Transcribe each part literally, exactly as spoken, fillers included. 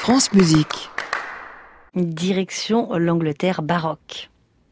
France Musique. Direction l'Angleterre baroque.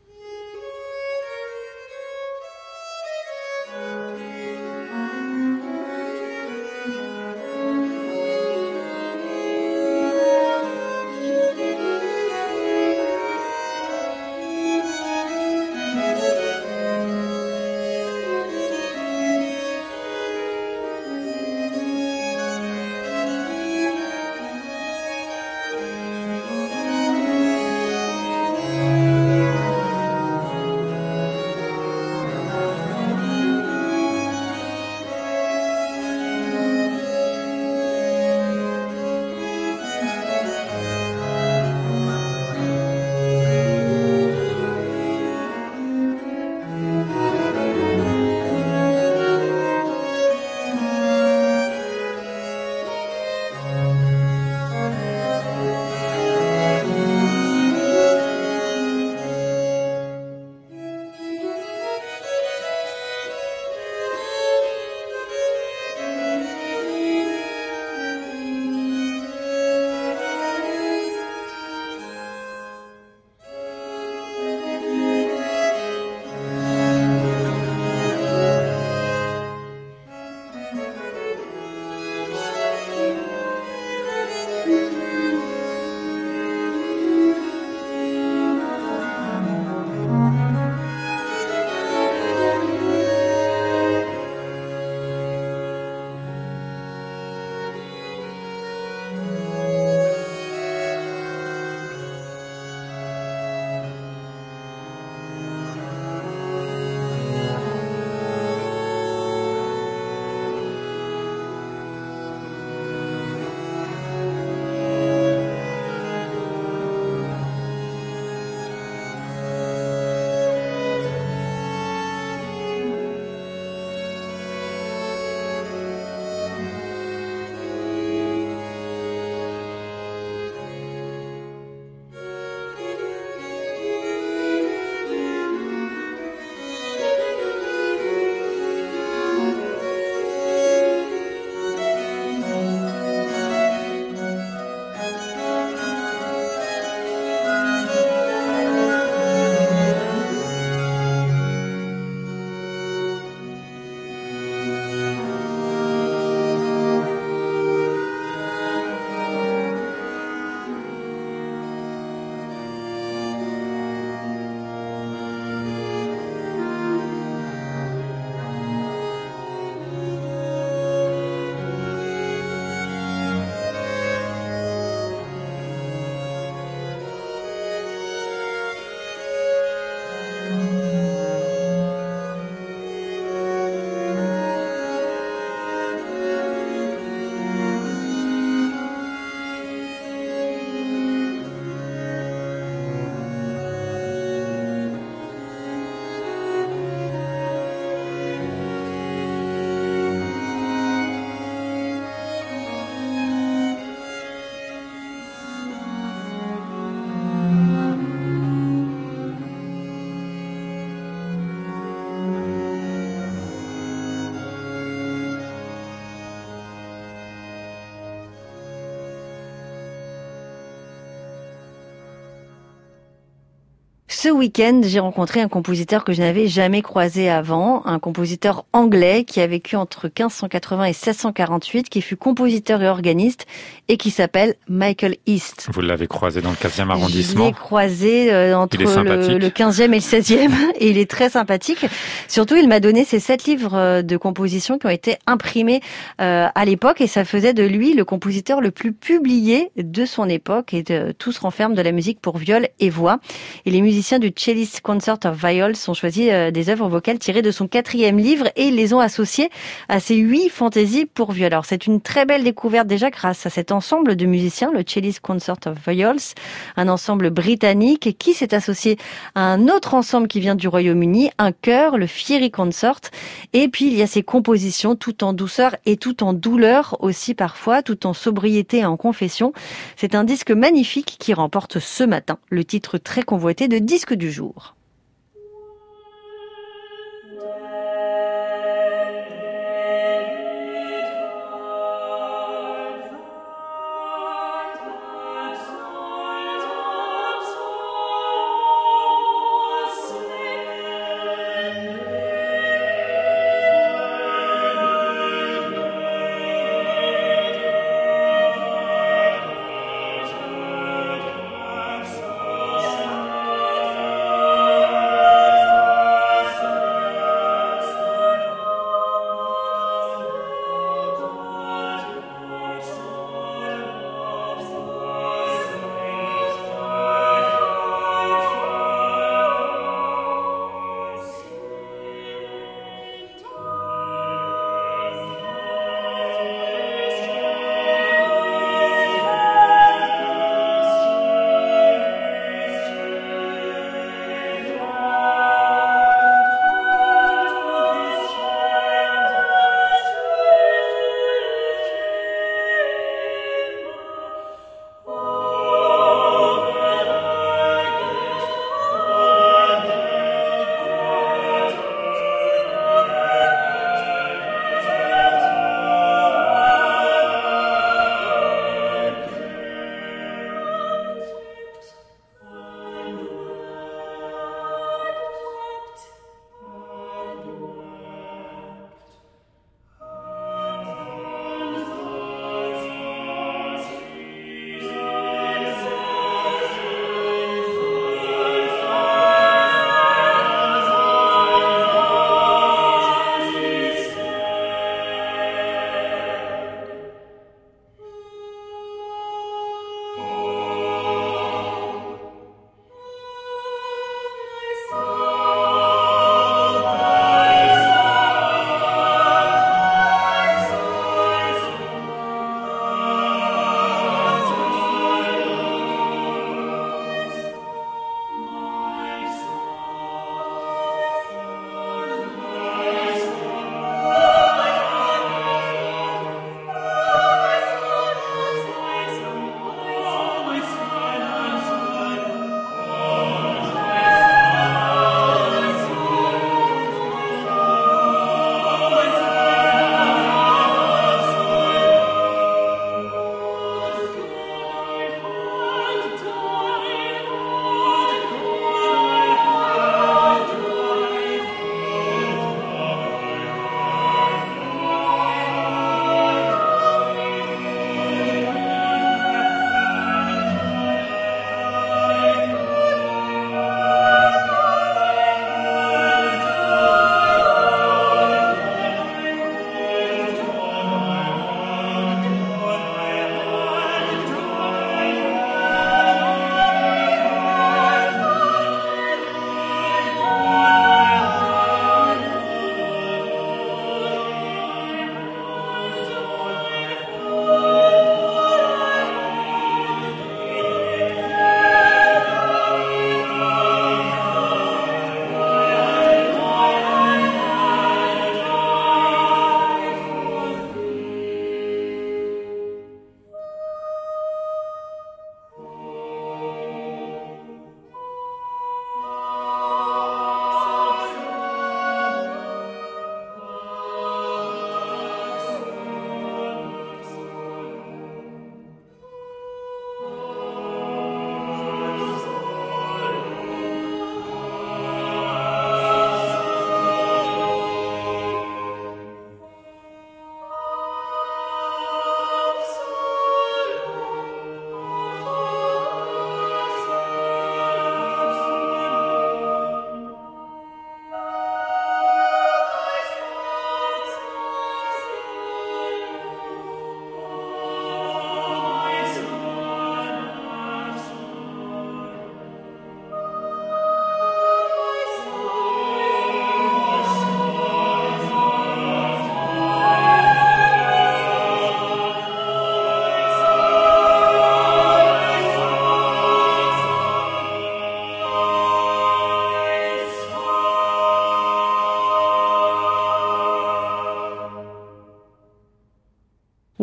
Ce week-end, j'ai rencontré un compositeur que je n'avais jamais croisé avant, un compositeur anglais qui a vécu entre quinze cent quatre-vingts et seize cent quarante-huit, qui fut compositeur et organiste et qui s'appelle Michael East. Vous l'avez croisé dans le quinzième arrondissement. Je l'ai croisé euh, entre le, le quinzième et le seizième et il est très sympathique. Surtout, il m'a donné ces sept livres de composition qui ont été imprimés euh, à l'époque et ça faisait de lui le compositeur le plus publié de son époque et de, tout se renferme de la musique pour viol et voix. Et les musiciens du Cellist Concert of Viols ont choisi euh, des œuvres vocales tirées de son quatrième livre et ils les ont associées à ces huit fantaisies pour viol. Alors c'est une très belle découverte déjà grâce à cet ensemble de musiciens, le Cellist Concert of Viols, un ensemble britannique qui s'est associé à un autre ensemble qui vient du Royaume-Uni, un chœur, le Fiery Consort. Et puis il y a ces compositions tout en douceur et tout en douleur aussi parfois, tout en sobriété et en confession. C'est un disque magnifique qui remporte ce matin le titre très convoité de disque du jour.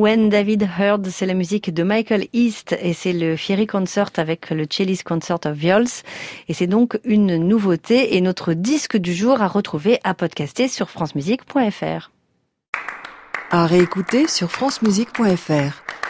When David Heard, c'est la musique de Michael East et c'est le Fiery Concert avec le Cellist Concert of Viols. Et c'est donc une nouveauté et notre disque du jour à retrouver, à podcaster sur francemusique point f r. À réécouter sur francemusique point f r.